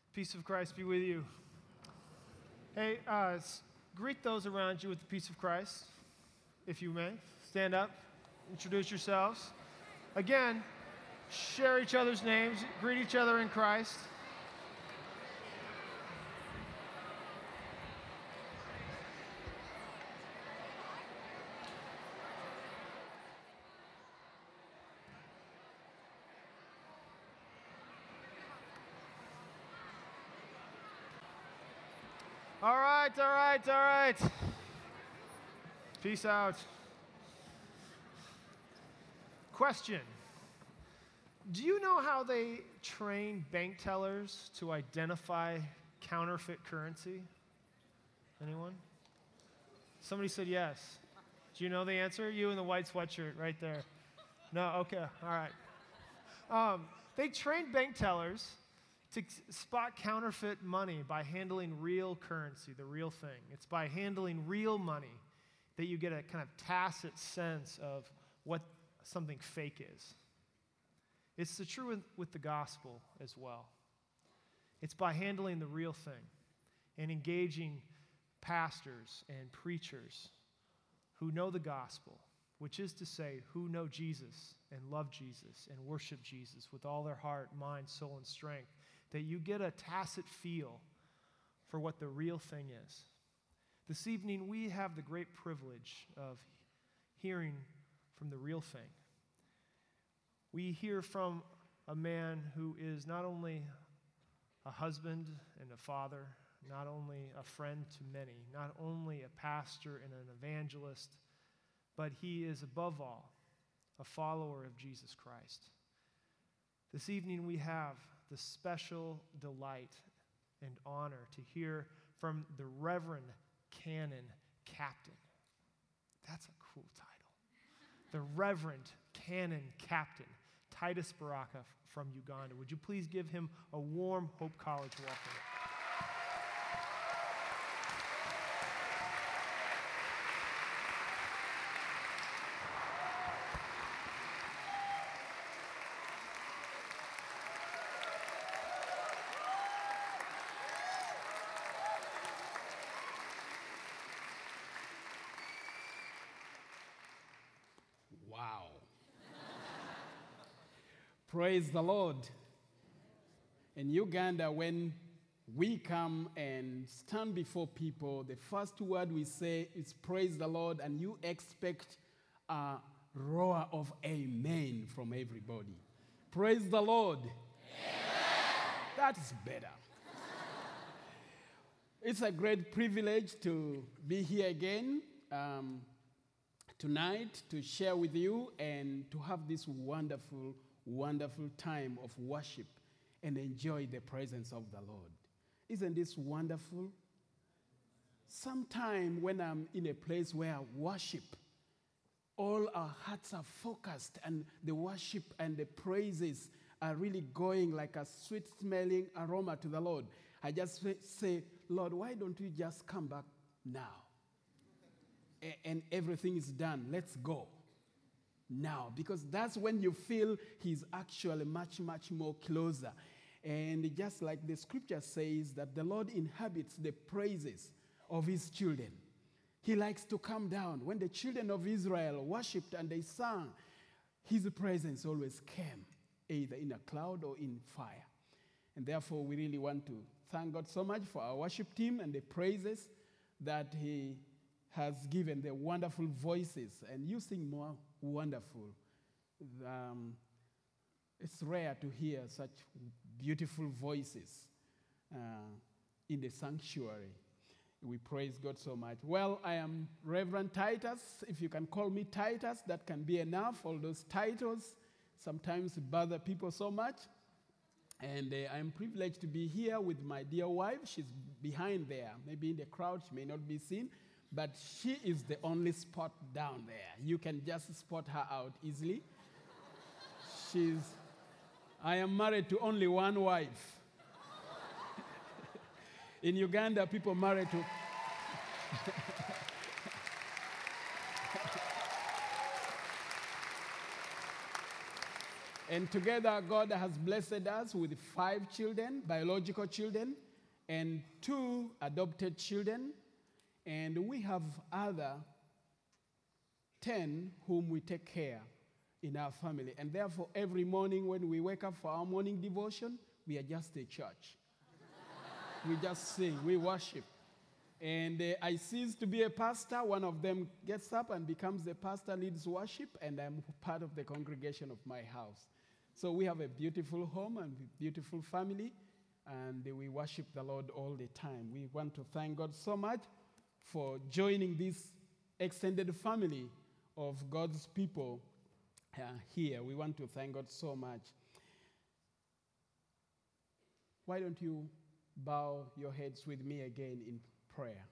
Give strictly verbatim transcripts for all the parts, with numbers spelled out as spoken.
Peace of Christ be with you. Hey, uh, s- greet those around you with the peace of Christ, if you may. Stand up, introduce yourselves. Again, share each other's names, greet each other in Christ. All right, all right, all right. Peace out. Question. Do you know how they train bank tellers to identify counterfeit currency? Anyone? Somebody said yes. Do you know the answer? You in the white sweatshirt right there. No? Okay, all right. Um, they train bank tellers to spot counterfeit money by handling real currency, the real thing. It's by handling real money that you get a kind of tacit sense of what something fake is. It's the true with, with the gospel as well. It's by handling the real thing and engaging pastors and preachers who know the gospel, which is to say, who know Jesus and love Jesus and worship Jesus with all their heart, mind, soul, and strength, that you get a tacit feel for what the real thing is. This evening, we have the great privilege of hearing from the real thing. We hear from a man who is not only a husband and a father, not only a friend to many, not only a pastor and an evangelist, but he is above all a follower of Jesus Christ. This evening we have the special delight and honor to hear from the Reverend Canon Captain. That's a cool title. The Reverend Canon Captain, Titus Baraka from Uganda. Would you please give him a warm Hope College welcome? Wow. Praise the Lord. In Uganda, when we come and stand before people, the first word we say is praise the Lord, and you expect a roar of amen from everybody. Praise the Lord. Amen. That is better. It's a great privilege to be here again. Um, tonight to share with you and to have this wonderful, wonderful time of worship and enjoy the presence of the Lord. Isn't this wonderful? Sometime when I'm in a place where I worship, all our hearts are focused and the worship and the praises are really going like a sweet-smelling aroma to the Lord. I just say, Lord, why don't you just come back now? And everything is done. Let's go now. Because that's when you feel he's actually much, much more closer. And just like the scripture says that the Lord inhabits the praises of his children. He likes to come down. When the children of Israel worshipped and they sang, his presence always came, either in a cloud or in fire. And therefore, we really want to thank God so much for our worship team and the praises that he has given the wonderful voices, and you sing more wonderful. Um, it's rare to hear such beautiful voices uh, in the sanctuary. We praise God so much. Well, I am Reverend Titus. If you can call me Titus, that can be enough. All those titles sometimes bother people so much. And uh, I'm privileged to be here with my dear wife. She's behind there. Maybe in the crowd, she may not be seen. But she is the only spot down there. You can just spot her out easily. She's, I am married to only one wife. In Uganda, people marry to... And together, God has blessed us with five children, biological children, and two adopted children. And we have other ten whom we take care in our family. And therefore, every morning when we wake up for our morning devotion, we are just a church. We just sing, we worship. And uh, I cease to be a pastor. One of them gets up and becomes the pastor, leads worship, and I'm part of the congregation of my house. So we have a beautiful home and beautiful family, and we worship the Lord all the time. We want to thank God so much for joining this extended family of God's people uh, here. We want to thank God so much. Why don't you bow your heads with me again in prayer?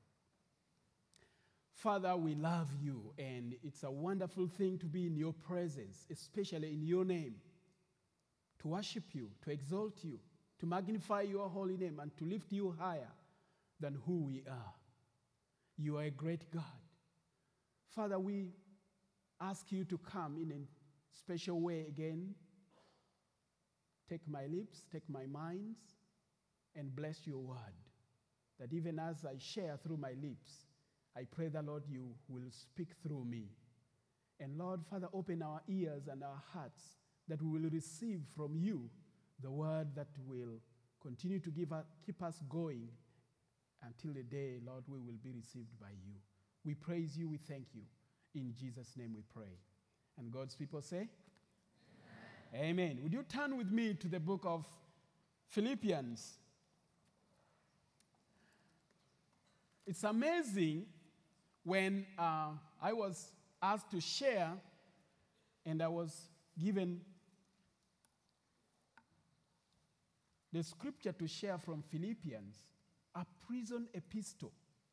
Father, we love you, and it's a wonderful thing to be in your presence, especially in your name, to worship you, to exalt you, to magnify your holy name, and to lift you higher than who we are. You are a great God. Father, we ask you to come in a special way again. Take my lips, take my minds, and bless your word. That even as I share through my lips, I pray that, Lord, you will speak through me. And Lord, Father, open our ears and our hearts that we will receive from you the word that will continue to give us, keep us going until the day, Lord, we will be received by you. We praise you, we thank you. In Jesus' name we pray. And God's people say, Amen. Amen. Would you turn with me to the book of Philippians? It's amazing when uh, I was asked to share and I was given the scripture to share from Philippians, a prison epistle,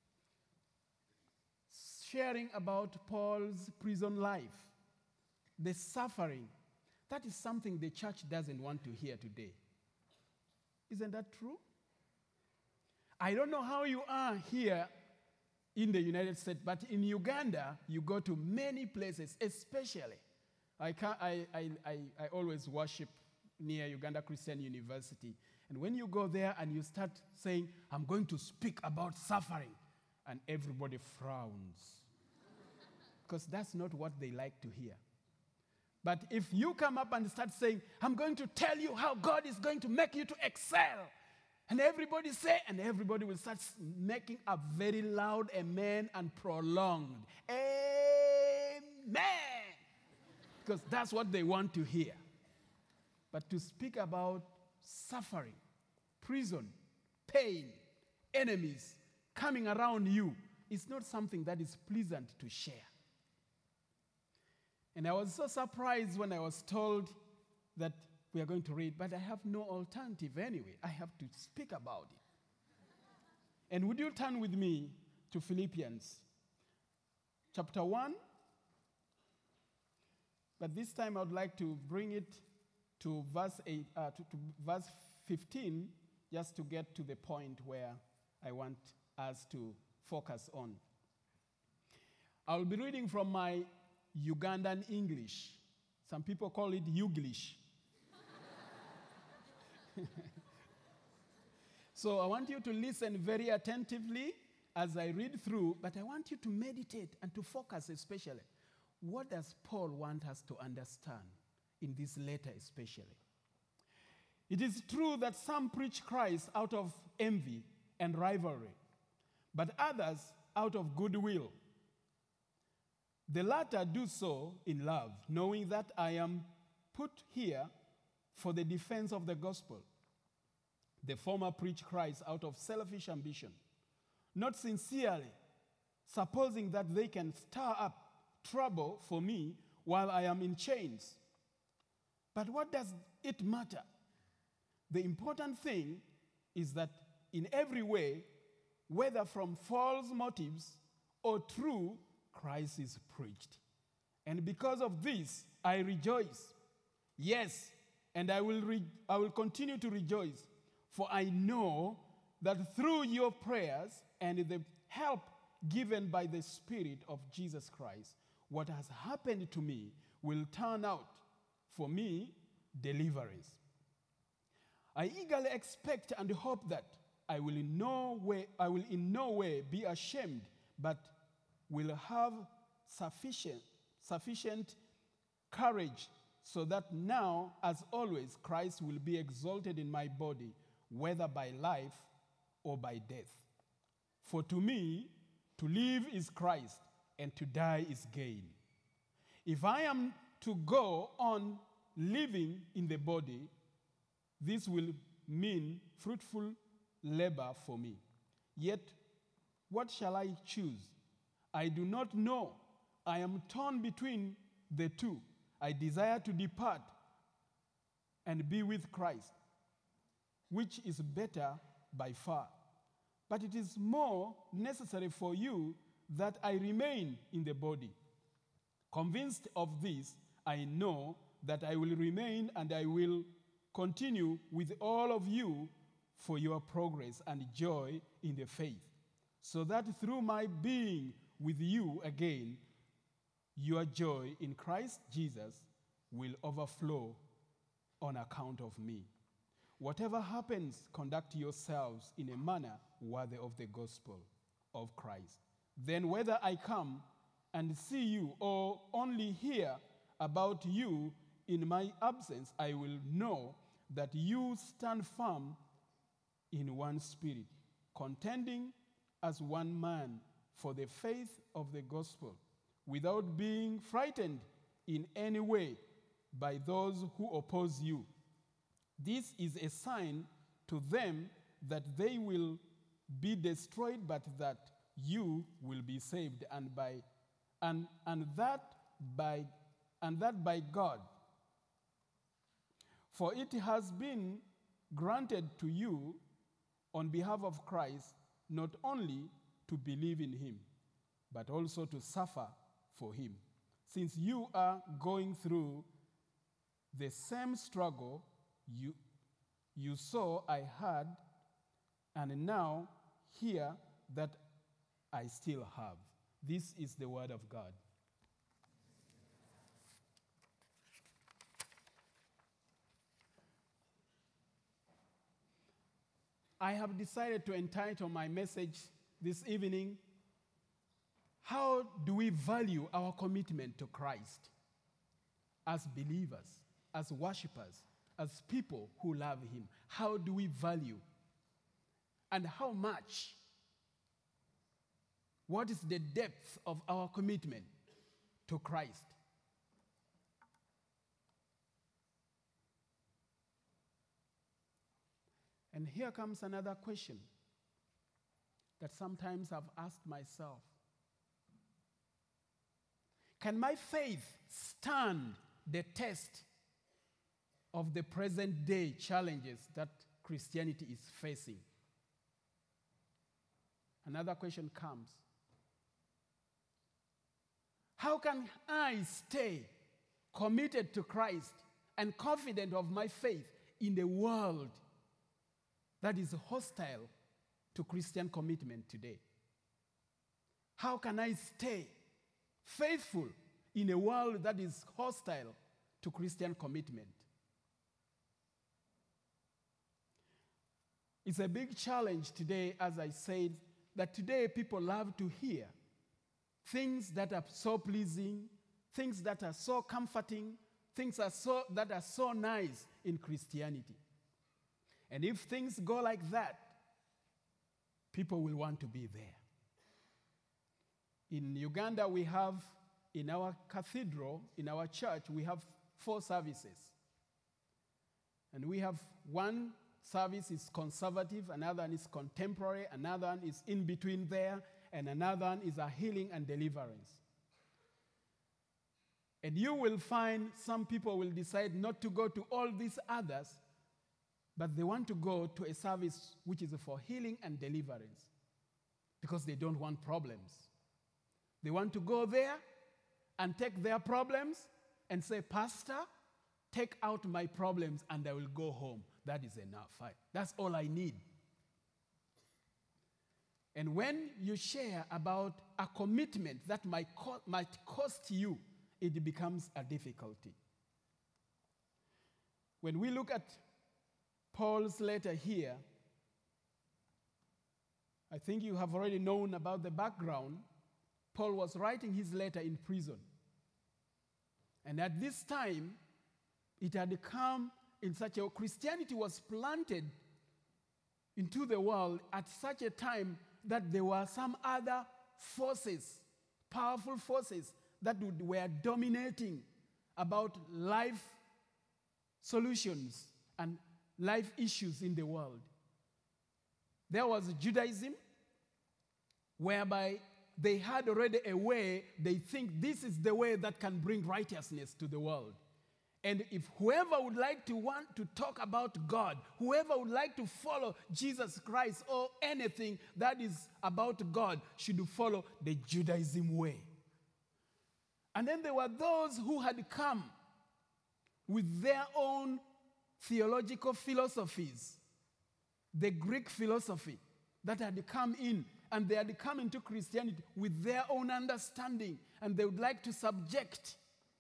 sharing about Paul's prison life, the suffering. That is something the church doesn't want to hear today. Isn't that true? I don't know how you are here in the United States, but in Uganda, you go to many places, especially. I, can, I, I, I, I always worship near Uganda Christian University. And when you go there and you start saying, I'm going to speak about suffering, and everybody frowns. Because that's not what they like to hear. But if you come up and start saying, I'm going to tell you how God is going to make you to excel, and everybody say, and everybody will start making a very loud amen and prolonged amen. Because that's what they want to hear. But to speak about suffering, prison, pain, enemies coming around you is not something that is pleasant to share. And I was so surprised when I was told that we are going to read, but I have no alternative anyway. I have to speak about it. And would you turn with me to Philippians chapter one? But this time I would like to bring it to verse eight, uh, to, to verse fifteen, just to get to the point where I want us to focus on. I will be reading from my Ugandan English. Some people call it Uglish. So I want you to listen very attentively as I read through, but I want you to meditate and to focus especially. What does Paul want us to understand in this letter especially? It is true that some preach Christ out of envy and rivalry, but others out of goodwill. The latter do so in love, knowing that I am put here for the defense of the gospel. The former preach Christ out of selfish ambition, not sincerely, supposing that they can stir up trouble for me while I am in chains. But what does it matter? The important thing is that in every way, whether from false motives or true, Christ is preached. And because of this, I rejoice. Yes, and I will, re- I will continue to rejoice, for I know that through your prayers and the help given by the Spirit of Jesus Christ, what has happened to me will turn out for me deliverance. I eagerly expect and hope that I will in no way, I will in no way be ashamed, but will have sufficient, sufficient courage, so that now, as always, Christ will be exalted in my body, whether by life or by death. For to me, to live is Christ, and to die is gain. If I am to go on living in the body, this will mean fruitful labor for me. Yet, what shall I choose? I do not know. I am torn between the two. I desire to depart and be with Christ, which is better by far. But it is more necessary for you that I remain in the body. Convinced of this, I know that I will remain and I will continue with all of you for your progress and joy in the faith, so that through my being with you again, your joy in Christ Jesus will overflow on account of me. Whatever happens, conduct yourselves in a manner worthy of the gospel of Christ. Then whether I come and see you or only hear about you in my absence, I will know that you stand firm in one spirit, contending as one man for the faith of the gospel, without being frightened in any way by those who oppose you. This is a sign to them that they will be destroyed, but that you will be saved, and by and and that by and that by God. For it has been granted to you on behalf of Christ not only to believe in him, but also to suffer for him, since you are going through the same struggle you, you saw I had, and now hear that I still have. This is the word of God. I have decided to entitle my message this evening, How Do We Value Our Commitment to Christ as believers, as worshipers, as people who love him? How do we value? And how much? What is the depth of our commitment to Christ? And here comes another question that sometimes I've asked myself. Can my faith stand the test of the present day challenges that Christianity is facing? Another question comes. How can I stay committed to Christ and confident of my faith in a world that is hostile to Christian commitment today? How can I stay faithful in a world that is hostile to Christian commitment? It's a big challenge today, as I said, that today people love to hear things that are so pleasing, things that are so comforting, things are so, that are so nice in Christianity. And if things go like that, people will want to be there. In Uganda, we have, in our cathedral, in our church, we have four services. And we have one service is conservative, another one is contemporary, another one is in between there, and another one is a healing and deliverance. And you will find some people will decide not to go to all these others, but they want to go to a service which is for healing and deliverance because they don't want problems. They want to go there and take their problems and say, Pastor, take out my problems and I will go home. That is enough. That's all I need. And when you share about a commitment that might, co- might cost you, it becomes a difficulty. when we look at Paul's letter here, I think you have already known about the background. Paul was writing his letter in prison. And at this time, it had come in such a, Christianity was planted into the world at such a time that there were some other forces, powerful forces, that would, were dominating about life solutions and life issues in the world. There was Judaism, whereby they had already a way, they think this is the way that can bring righteousness to the world. And if whoever would like to want to talk about God, whoever would like to follow Jesus Christ or anything that is about God should follow the Judaism way. And then there were those who had come with their own theological philosophies, the Greek philosophy that had come in, and they had come into Christianity with their own understanding, and they would like to subject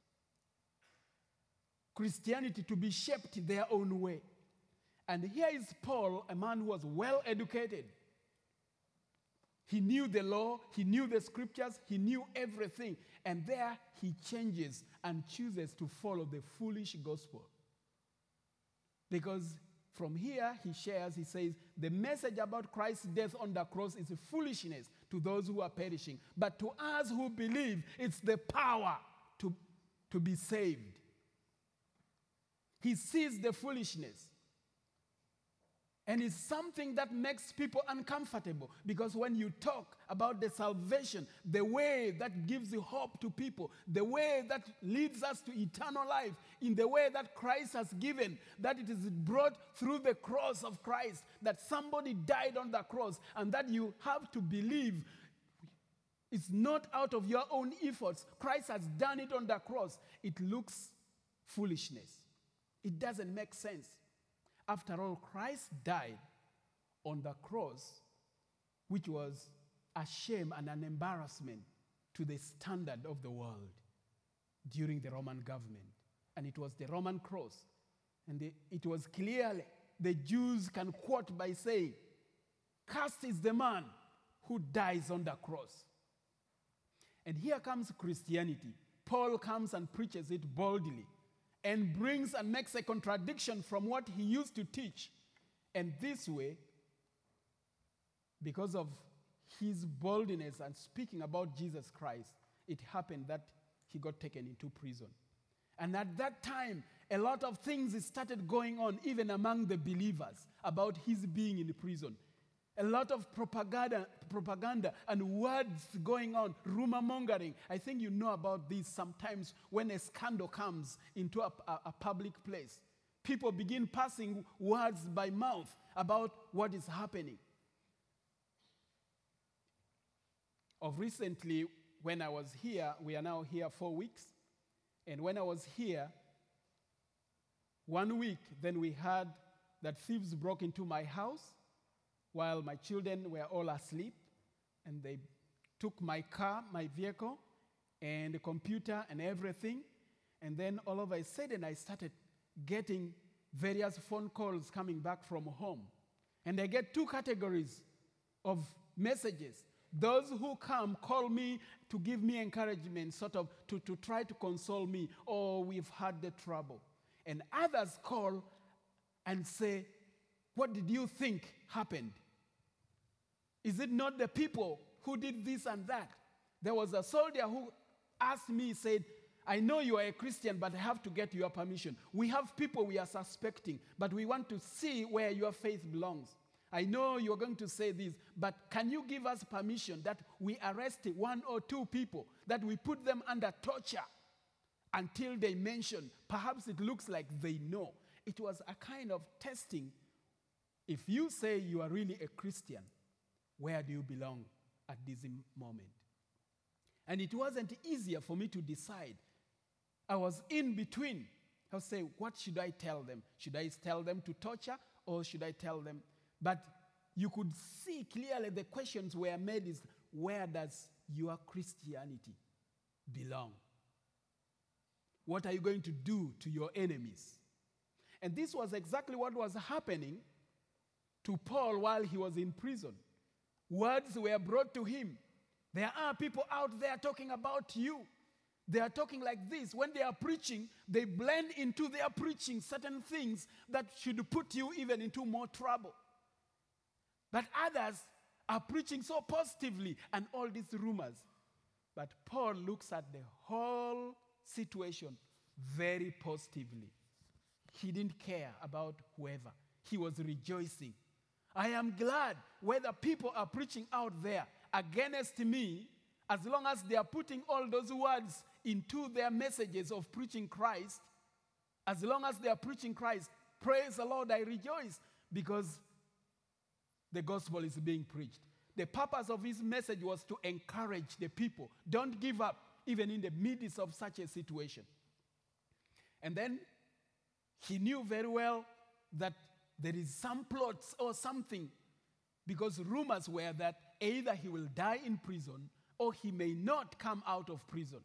Christianity to be shaped their own way. And here is Paul, a man who was well educated. He knew the law, he knew the scriptures, he knew everything. And there he changes and chooses to follow the foolish gospel. Because from here he shares, he says, the message about Christ's death on the cross is a foolishness to those who are perishing. But to us who believe, it's the power to, to be saved. He sees the foolishness. And it's something that makes people uncomfortable, because when you talk about the salvation, the way that gives you hope to people, the way that leads us to eternal life, in the way that Christ has given, that it is brought through the cross of Christ, that somebody died on the cross, and that you have to believe it's not out of your own efforts. Christ has done it on the cross. It looks foolishness. It doesn't make sense. After all, Christ died on the cross, which was a shame and an embarrassment to the standard of the world during the Roman government. And it was the Roman cross. And the, it was clearly, the Jews can quote by saying, "Cursed is the man who dies on the cross." And here comes Christianity. Paul comes and preaches it boldly, and brings and makes a contradiction from what he used to teach. And this way, because of his boldness and speaking about Jesus Christ, it happened that he got taken into prison. And at that time, a lot of things started going on, even among the believers, about his being in prison. A lot of propaganda, propaganda and words going on, rumor mongering. I think you know about this sometimes when a scandal comes into a, a, a public place. People begin passing words by mouth about what is happening. Of recently, when I was here, we are now here four weeks, and when I was here, one week, then we heard that thieves broke into my house while my children were all asleep, and they took my car, my vehicle, and the computer and everything. And then all of a sudden, I started getting various phone calls coming back from home. And I get two categories of messages. Those who come call me to give me encouragement, sort of to, to try to console me, "Oh, we've had the trouble." And others call and say, "What did you think happened? Is it not the people who did this and that?" There was a soldier who asked me, said, "I know you are a Christian, but I have to get your permission. We have people we are suspecting, but we want to see where your faith belongs. I know you're going to say this, but can you give us permission that we arrest one or two people, that we put them under torture until they mention, perhaps it looks like they know." It was a kind of testing. If you say you are really a Christian, where do you belong at this moment? And it wasn't easier for me to decide. I was in between. I was saying, what should I tell them? Should I tell them to torture, or should I tell them? But you could see clearly the questions were made is, where does your Christianity belong? What are you going to do to your enemies? And this was exactly what was happening to Paul while he was in prison. Words were brought to him. There are people out there talking about you. They are talking like this. When they are preaching, they blend into their preaching certain things that should put you even into more trouble. But others are preaching so positively and all these rumors. But Paul looks at the whole situation very positively. He didn't care about whoever. He was rejoicing. I am glad whether people are preaching out there against me, as long as they are putting all those words into their messages of preaching Christ, as long as they are preaching Christ, praise the Lord, I rejoice because the gospel is being preached. The purpose of his message was to encourage the people. Don't give up, even in the midst of such a situation. And then he knew very well that there is some plots or something, because rumors were that either he will die in prison or he may not come out of prison.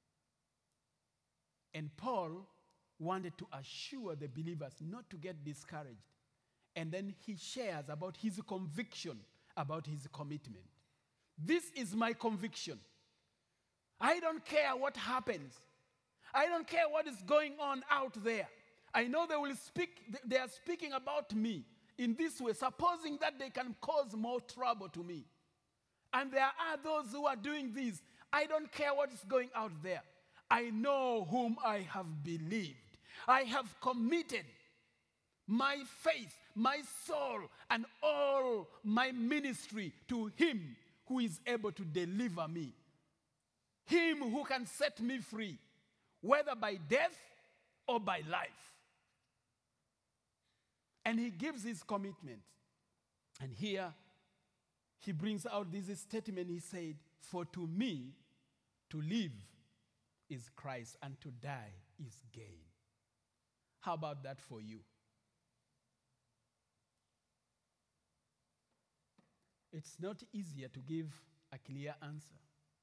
And Paul wanted to assure the believers not to get discouraged. And then he shares about his conviction, about his commitment. This is my conviction. I don't care what happens. I don't care what is going on out there. I know they will speak, they are speaking about me in this way, supposing that they can cause more trouble to me. And there are those who are doing this. I don't care what is going out there. I know whom I have believed. I have committed my faith, my soul, and all my ministry to him who is able to deliver me. Him who can set me free, whether by death or by life. And he gives his commitment. And here he brings out this statement. He said, for to me, to live is Christ, and to die is gain. How about that for you? It's not easier to give a clear answer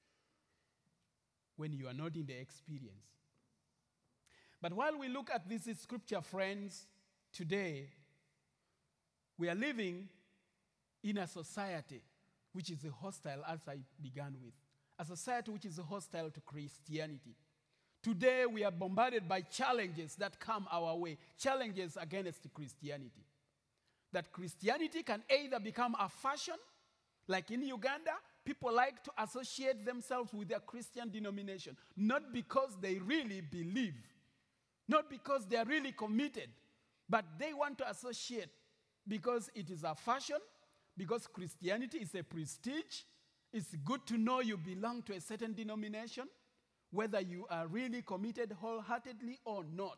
when you are not in the experience. But while we look at this scripture, friends, today, we are living in a society which is hostile, as I began with. A society which is hostile to Christianity. Today, we are bombarded by challenges that come our way, challenges against Christianity. That Christianity can either become a fashion, like in Uganda, people like to associate themselves with their Christian denomination, not because they really believe, not because they are really committed, but they want to associate because it is a fashion, because Christianity is a prestige. It's good to know you belong to a certain denomination, whether you are really committed wholeheartedly or not.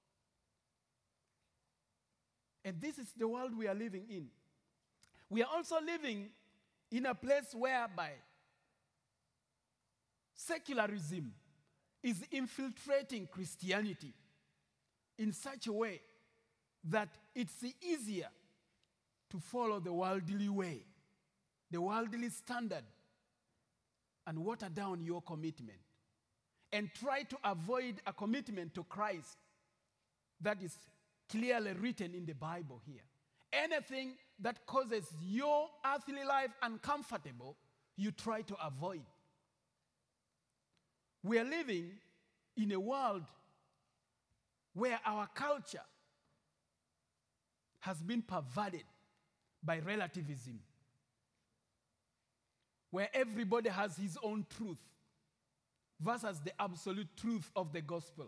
And this is the world we are living in. We are also living in a place whereby secularism is infiltrating Christianity in such a way that it's easier to follow the worldly way, the worldly standard, and water down your commitment, and try to avoid a commitment to Christ that is clearly written in the Bible here. Anything that causes your earthly life uncomfortable, you try to avoid. We are living in a world where our culture has been perverted by relativism, where everybody has his own truth versus the absolute truth of the gospel.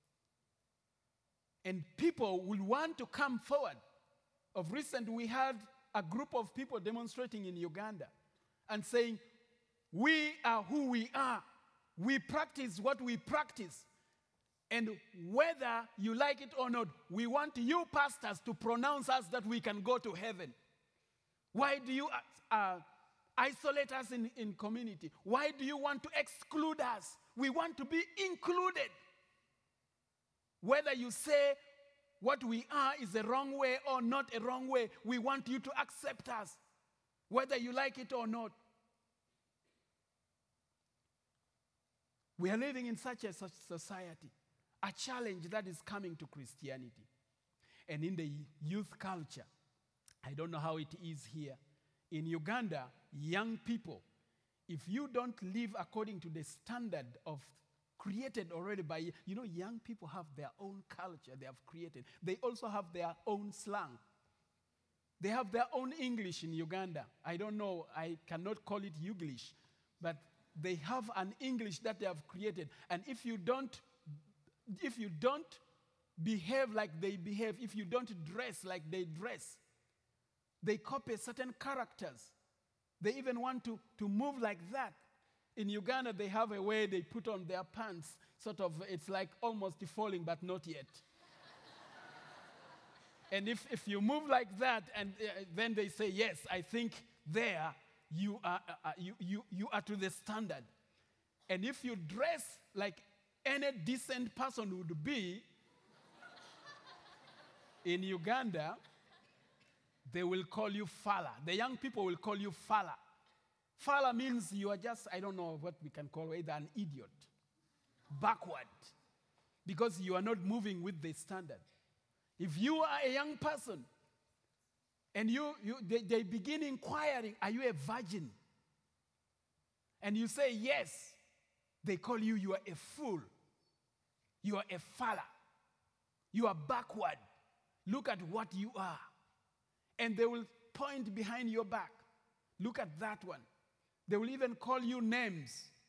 And people will want to come forward. Of recent, we had a group of people demonstrating in Uganda and saying, we are who we are. We practice what we practice. And whether you like it or not, we want you pastors to pronounce us that we can go to heaven. Why do you uh, uh, isolate us in, in community? Why do you want to exclude us? We want to be included. Whether you say what we are is a wrong way or not a wrong way, we want you to accept us, whether you like it or not. We are living in such a society, a challenge that is coming to Christianity. And in the youth culture, I don't know how it is here. In Uganda, young people, if you don't live according to the standard of created already by, you know, young people have their own culture they have created. They also have their own slang. They have their own English in Uganda. I don't know, I cannot call it Uglish, but they have an English that they have created. And if you don't, if you don't behave like they behave, if you don't dress like they dress, they copy certain characters. They even want to, to move like that. In Uganda, they have a way they put on their pants, sort of, it's like almost falling, but not yet. And if, if you move like that, and uh, then they say, yes, I think there you are, uh, you, you, you are to the standard. And if you dress like any decent person would be, in Uganda, they will call you Fala. The young people will call you Fala. Fala means you are just, I don't know what we can call either an idiot, backward, because you are not moving with the standard. If you are a young person and you, you they, they begin inquiring, are you a virgin? And you say yes, they call you, you are a fool. You are a Fala. You are backward. Look at what you are. And they will point behind your back. Look at that one. They will even call you names.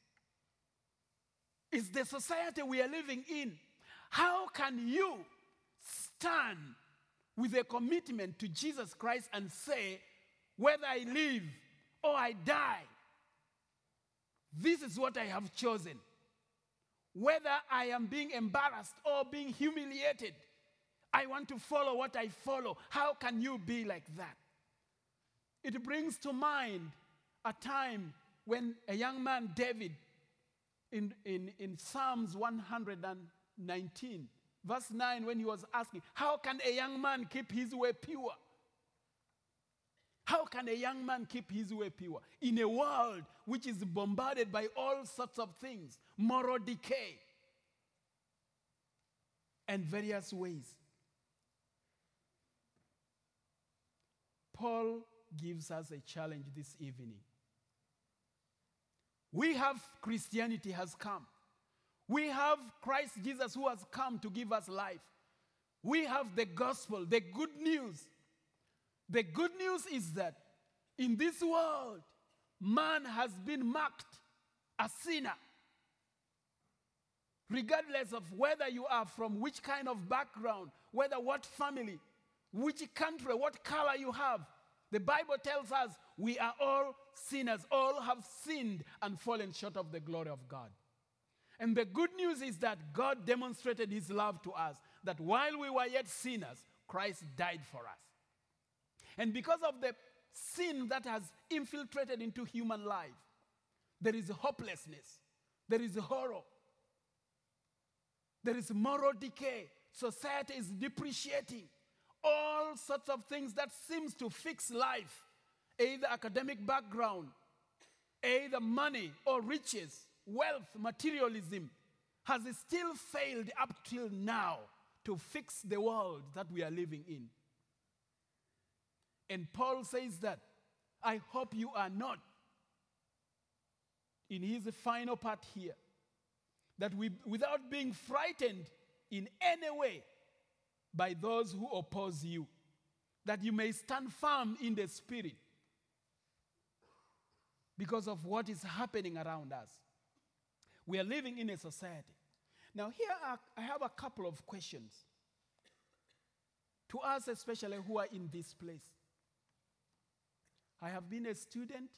It's the society we are living in. How can you stand with a commitment to Jesus Christ and say, whether I live or I die, this is what I have chosen. Whether I am being embarrassed or being humiliated, I want to follow what I follow. How can you be like that? It brings to mind a time when a young man, David, in, in, in Psalms one nineteen, verse nine, when he was asking, how can a young man keep his way pure? How can a young man keep his way pure? In a world which is bombarded by all sorts of things, moral decay, and various ways. Paul gives us a challenge this evening. We have Christianity has come. We have Christ Jesus who has come to give us life. We have the gospel, the good news. The good news is that in this world, man has been marked a sinner. Regardless of whether you are from which kind of background, whether what family, which country, what color you have, the Bible tells us we are all sinners. All have sinned and fallen short of the glory of God. And the good news is that God demonstrated his love to us, that while we were yet sinners, Christ died for us. And because of the sin that has infiltrated into human life, there is hopelessness, there is horror, there is moral decay. Society is depreciating. All sorts of things that seems to fix life, either academic background, either money or riches, wealth, materialism, has still failed up till now to fix the world that we are living in. And Paul says that, I hope you are not, in his final part here, that we, without being frightened in any way by those who oppose you, that you may stand firm in the Spirit because of what is happening around us. We are living in a society. Now, here are, I have a couple of questions to us, especially who are in this place. I have been a student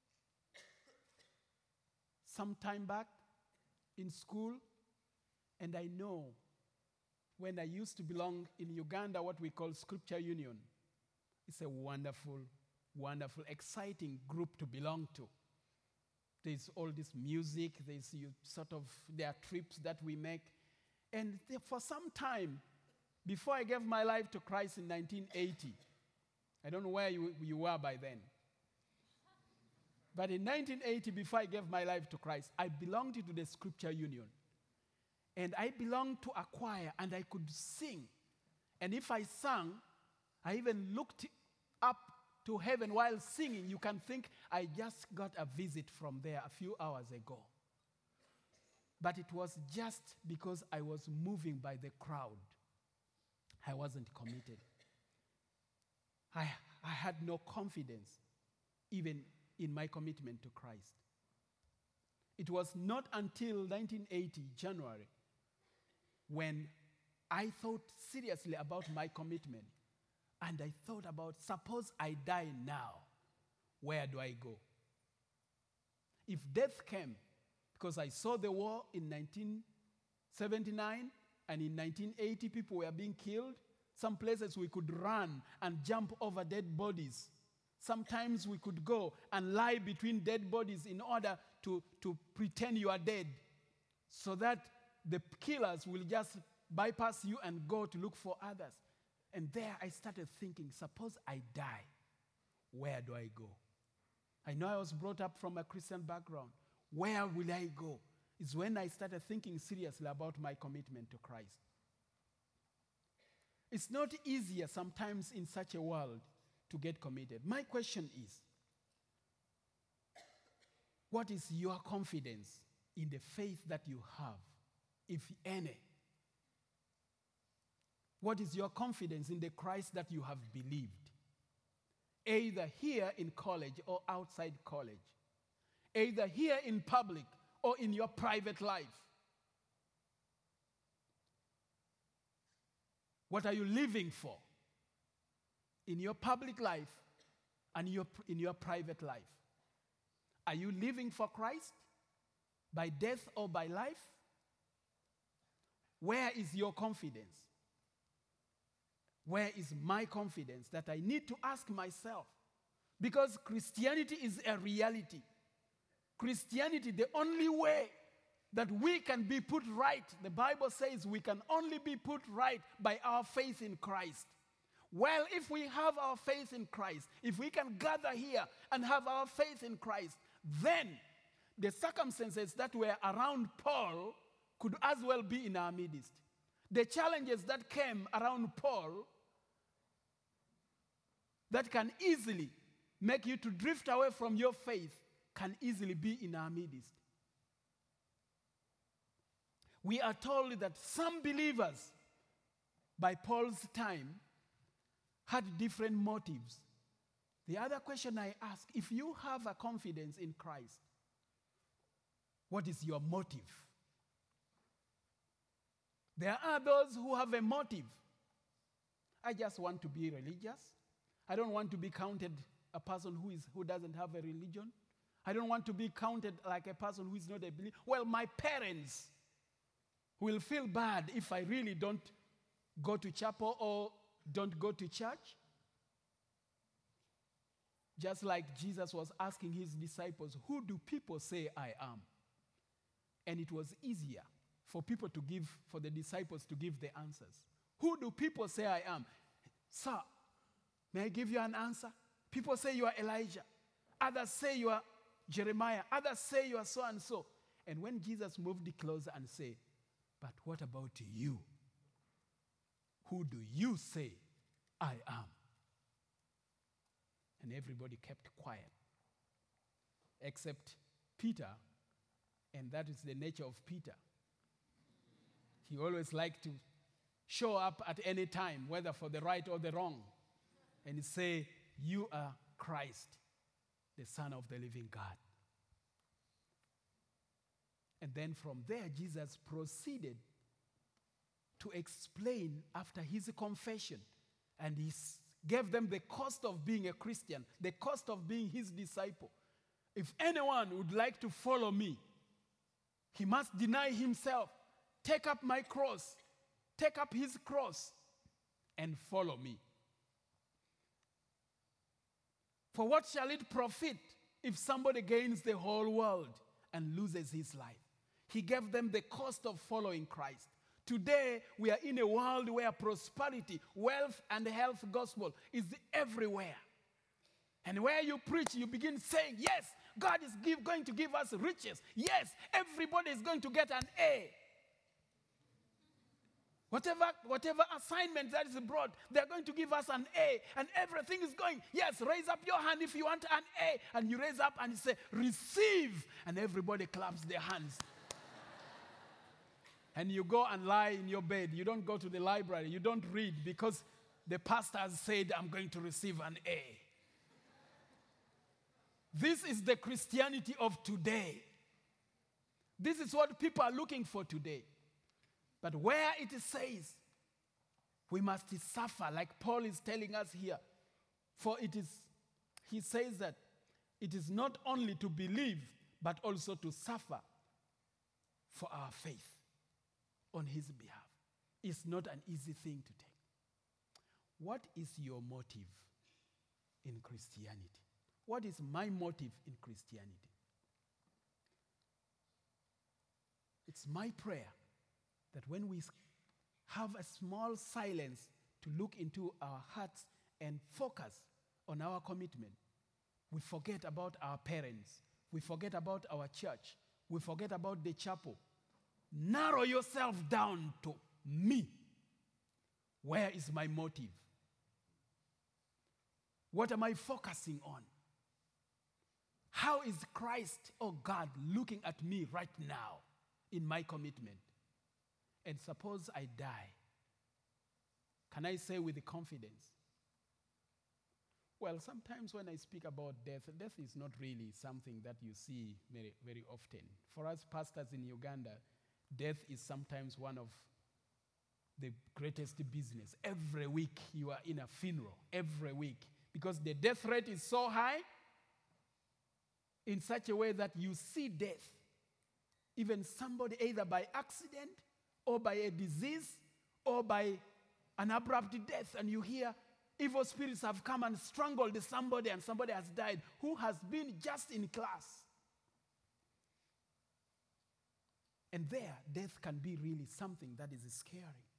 some time back in school, and I know when I used to belong in Uganda, what we call Scripture Union. It's a wonderful, wonderful, exciting group to belong to. There's all this music, there's you sort of, there are trips that we make. And for some time, before I gave my life to Christ in nineteen eighty, I don't know where you, you were by then. But in nineteen eighty, before I gave my life to Christ, I belonged to the Scripture Union. And I belonged to a choir, and I could sing. And if I sang, I even looked up to heaven while singing, you can think I just got a visit from there a few hours ago. But it was just because I was moving by the crowd. I wasn't committed. I, I had no confidence even in my commitment to Christ. It was not until nineteen eighty, January, when I thought seriously about my commitment. And I thought about, suppose I die now, where do I go? If death came, because I saw the war in nineteen seventy-nine, and in nineteen eighty people were being killed. Some places we could run and jump over dead bodies. Sometimes we could go and lie between dead bodies in order to, to pretend you are dead, so that the killers will just bypass you and go to look for others. And there I started thinking, suppose I die, where do I go? I know I was brought up from a Christian background. Where will I go? It's when I started thinking seriously about my commitment to Christ. It's not easier sometimes in such a world to get committed. My question is, what is your confidence in the faith that you have, if any? What is your confidence in the Christ that you have believed? Either here in college or outside college. Either here in public or in your private life. What are you living for? In your public life and your, in your private life. Are you living for Christ by death or by life? Where is your confidence? Where is my confidence that I need to ask myself? Because Christianity is a reality. Christianity, the only way that we can be put right, the Bible says we can only be put right by our faith in Christ. Well, if we have our faith in Christ, if we can gather here and have our faith in Christ, then the circumstances that were around Paul could as well be in our midst. The challenges that came around Paul that can easily make you to drift away from your faith can easily be in our midst. We are told that some believers by Paul's time had different motives. The other question I ask, if you have a confidence in Christ, what is your motive? There are those who have a motive. I just want to be religious. I don't want to be counted a person who is who doesn't have a religion. I don't want to be counted like a person who is not a believer. Well, my parents will feel bad if I really don't go to chapel or don't go to church. Just like Jesus was asking his disciples, who do people say I am? And it was easier for people to give, for the disciples to give the answers. Who do people say I am? Sir, may I give you an answer? People say you are Elijah. Others say you are Jeremiah. Others say you are so and so. And when Jesus moved closer and said, but what about you? Who do you say I am? And everybody kept quiet, except Peter, and that is the nature of Peter. He always liked to show up at any time, whether for the right or the wrong, and say, you are Christ, the Son of the living God. And then from there, Jesus proceeded to explain after his confession, and he gave them the cost of being a Christian, the cost of being his disciple. If anyone would like to follow me, he must deny himself, take up my cross, take up his cross, and follow me. For what shall it profit if somebody gains the whole world and loses his life? He gave them the cost of following Christ. Today, we are in a world where prosperity, wealth, and the health gospel is everywhere. And where you preach, you begin saying, yes, God is give, going to give us riches. Yes, everybody is going to get an A. Whatever, whatever assignment that is brought, they're going to give us an A, and everything is going. Yes, raise up your hand if you want an A. And you raise up and you say, receive. And everybody claps their hands. And you go and lie in your bed. You don't go to the library. You don't read because the pastor has said, I'm going to receive an A. This is the Christianity of today. This is what people are looking for today. But where it says, we must suffer, like Paul is telling us here. For it is, he says that it is not only to believe, but also to suffer for our faith on his behalf. It's not an easy thing to take. What is your motive in Christianity? What is my motive in Christianity? It's my prayer that when we have a small silence to look into our hearts and focus on our commitment, we forget about our parents, we forget about our church, we forget about the chapel. Narrow yourself down to me. Where is my motive? What am I focusing on? How is Christ, oh God, looking at me right now in my commitment? And suppose I die. Can I say with confidence? Well, sometimes when I speak about death, death is not really something that you see very, very often. For us pastors in Uganda, death is sometimes one of the greatest business. Every week you are in a funeral, every week. Because the death rate is so high in such a way that you see death. Even somebody either by accident or by a disease or by an abrupt death, and you hear evil spirits have come and strangled somebody and somebody has died who has been just in class. And there, death can be really something that is scary.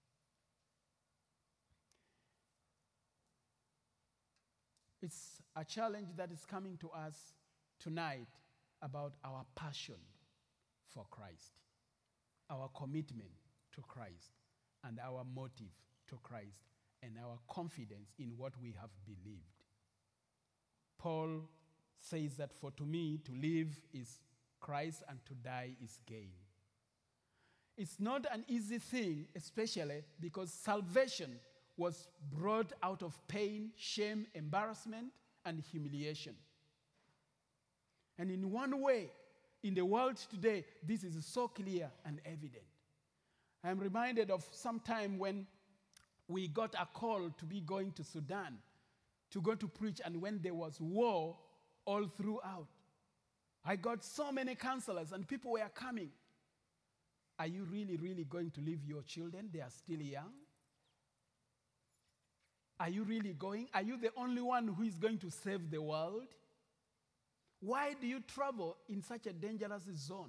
It's a challenge that is coming to us tonight about our passion for Christ, our commitment to Christ, and our motive to Christ, and our confidence in what we have believed. Paul says that for to me to live is Christ and to die is gain. It's not an easy thing, especially because salvation was brought out of pain, shame, embarrassment, and humiliation. And in one way, in the world today, this is so clear and evident. I'm reminded of some time when we got a call to be going to Sudan, to go to preach, and when there was war all throughout, I got so many counselors and people were coming. Are you really, really going to leave your children? They are still young. Are you really going? Are you the only one who is going to save the world? Why do you travel in such a dangerous zone?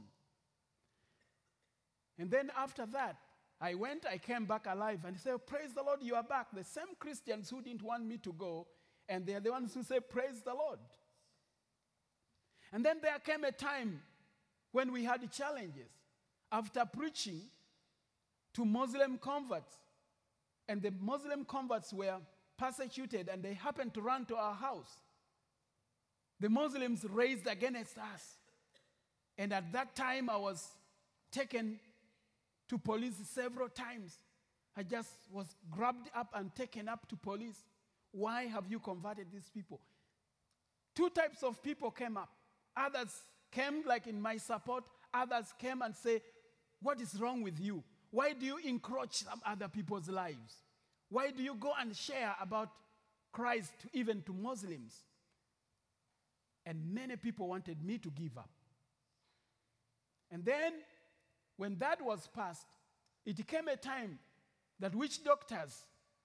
And then after that, I went, I came back alive, and he said, praise the Lord, you are back. The same Christians who didn't want me to go, and they're the ones who say, praise the Lord. And then there came a time when we had challenges. After preaching to Muslim converts, and the Muslim converts were persecuted, and they happened to run to our house, the Muslims raised against us. And at that time, I was taken to police several times. I just was grabbed up and taken up to police. Why have you converted these people? Two types of people came up. Others came like in my support. Others came and say, what is wrong with you? Why do you encroach some other people's lives? Why do you go and share about Christ even to Muslims? And many people wanted me to give up. And then, when that was passed, it came a time that witch doctors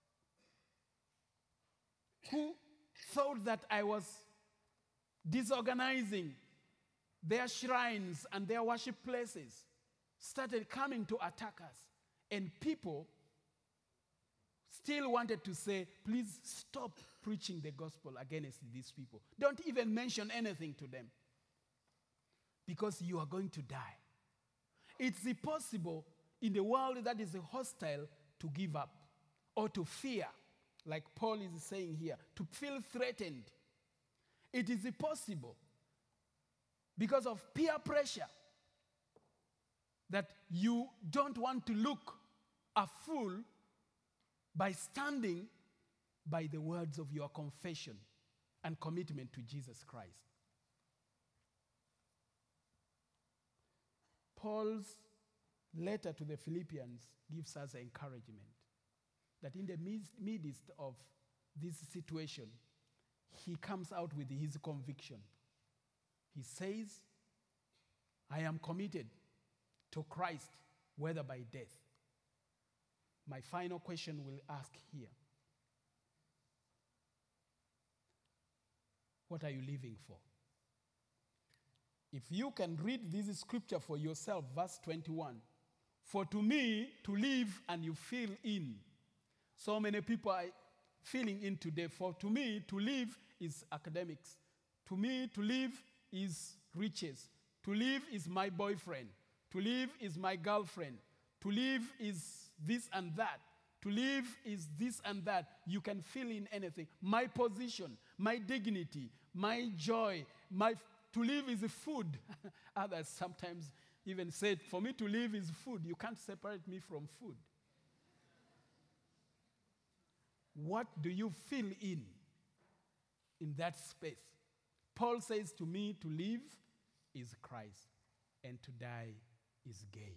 who thought that I was disorganizing their shrines and their worship places started coming to attack us. And people still wanted to say, please stop preaching the gospel against these people. Don't even mention anything to them, because you are going to die. It's impossible in the world that is hostile to give up or to fear, like Paul is saying here, to feel threatened. It is possible because of peer pressure that you don't want to look a fool by standing by the words of your confession and commitment to Jesus Christ. Paul's letter to the Philippians gives us encouragement that in the midst of this situation, he comes out with his conviction. He says, I am committed to Christ, whether by death. My final question will ask here. What are you living for? If you can read this scripture for yourself, verse twenty-one, for to me to live and you feel in. So many people are feeling in today. For to me to live is academics. To me to live is riches. To live is my boyfriend. To live is my girlfriend. To live is this and that. To live is this and that. You can fill in anything. My position, my dignity, my joy, my to live is food. Others sometimes even said, for me to live is food. You can't separate me from food. What do you fill in in that space? Paul says to me, to live is Christ, and to die is gain.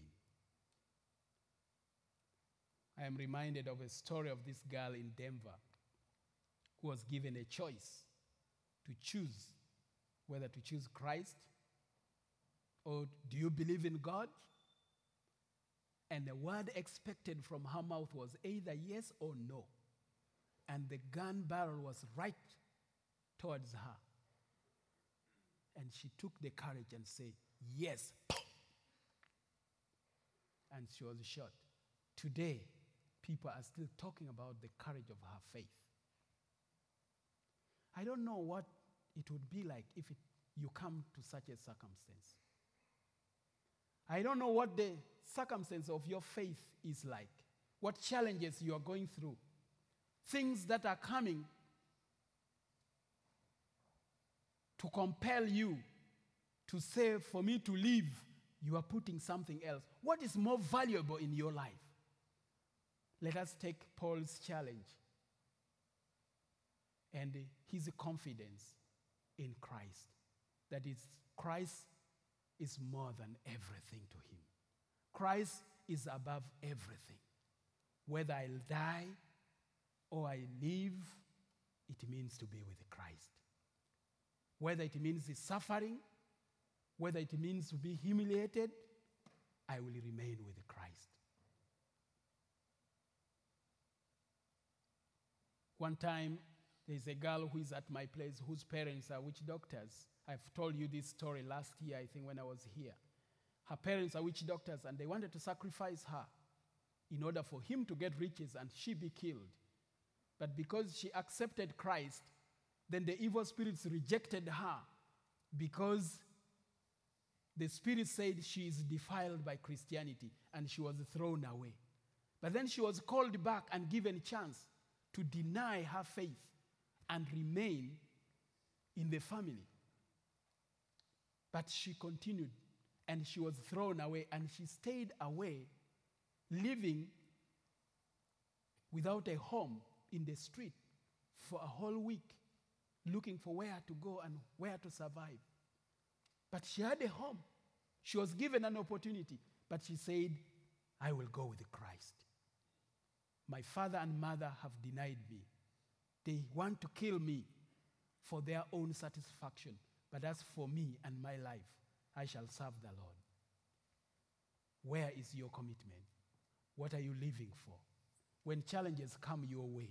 I am reminded of a story of this girl in Denver who was given a choice to choose whether to choose Christ or do you believe in God? And the word expected from her mouth was either yes or no. And the gun barrel was right towards her. And she took the courage and said, yes. And she was shot. Today, people are still talking about the courage of her faith. I don't know what it would be like if it, you come to such a circumstance. I don't know what the circumstance of your faith is like, what challenges you are going through, things that are coming to compel you to say, for me to live, you are putting something else. What is more valuable in your life? Let us take Paul's challenge and his confidence in Christ. That is, Christ is more than everything to him. Christ is above everything. Whether I'll die or I live, it means to be with Christ. Whether it means the suffering, whether it means to be humiliated, I will remain with Christ. One time, there's a girl who is at my place whose parents are witch doctors. I've told you this story last year, I think, when I was here. Her parents are witch doctors, and they wanted to sacrifice her in order for him to get riches and she be killed. But because she accepted Christ, then the evil spirits rejected her because the spirit said she is defiled by Christianity, and she was thrown away. But then she was called back and given a chance to deny her faith and remain in the family. But she continued, and she was thrown away, and she stayed away, living without a home in the street for a whole week, looking for where to go and where to survive. But she had a home. She was given an opportunity, but she said, I will go with Christ. My father and mother have denied me. They want to kill me for their own satisfaction. But as for me and my life, I shall serve the Lord. Where is your commitment? What are you living for? When challenges come your way,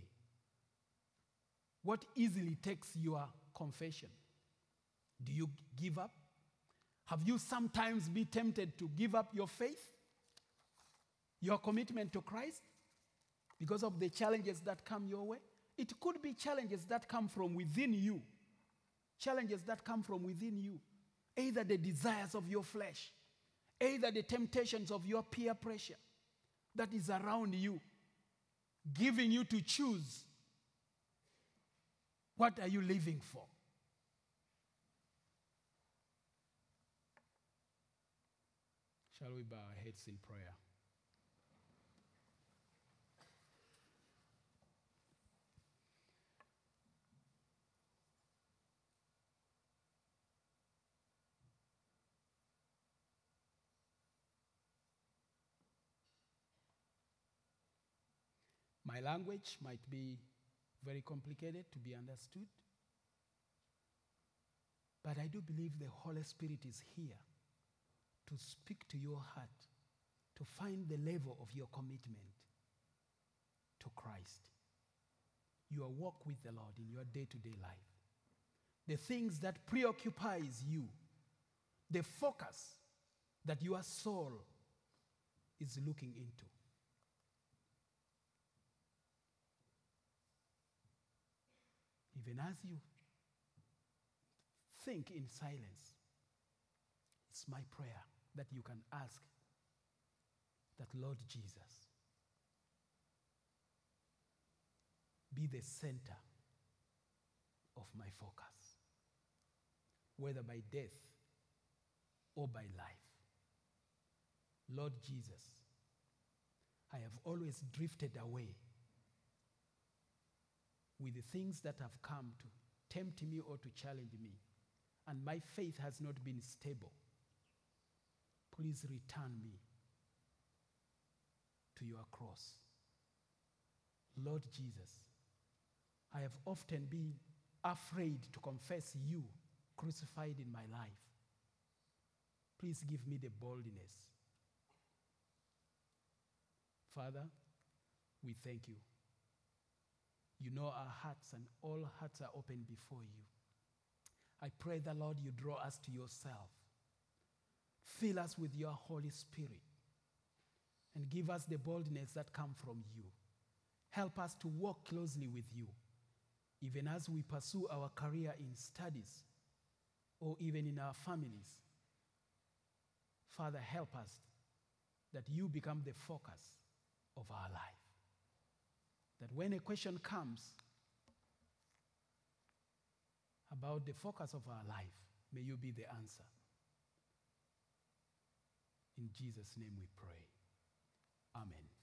what easily takes your confession? Do you give up? Have you sometimes been tempted to give up your faith, your commitment to Christ, because of the challenges that come your way? It could be challenges that come from within you. Challenges that come from within you. Either the desires of your flesh, either the temptations of your peer pressure that is around you, giving you to choose. What are you living for? Shall we bow our heads in prayer? My language might be very complicated to be understood, but I do believe the Holy Spirit is here to speak to your heart, to find the level of your commitment to Christ, your walk with the Lord in your day-to-day life, the things that preoccupies you, the focus that your soul is looking into. Even as you think in silence, it's my prayer that you can ask that, Lord Jesus, be the center of my focus, whether by death or by life. Lord Jesus, I have always drifted away with the things that have come to tempt me or to challenge me, and my faith has not been stable. Please return me to your cross. Lord Jesus, I have often been afraid to confess you crucified in my life. Please give me the boldness. Father, we thank you. You know our hearts, and all hearts are open before you. I pray that, Lord, you draw us to yourself. Fill us with your Holy Spirit and give us the boldness that comes from you. Help us to walk closely with you, even as we pursue our career in studies or even in our families. Father, help us that you become the focus of our life. That when a question comes about the focus of our life, may you be the answer. In Jesus' name we pray. Amen.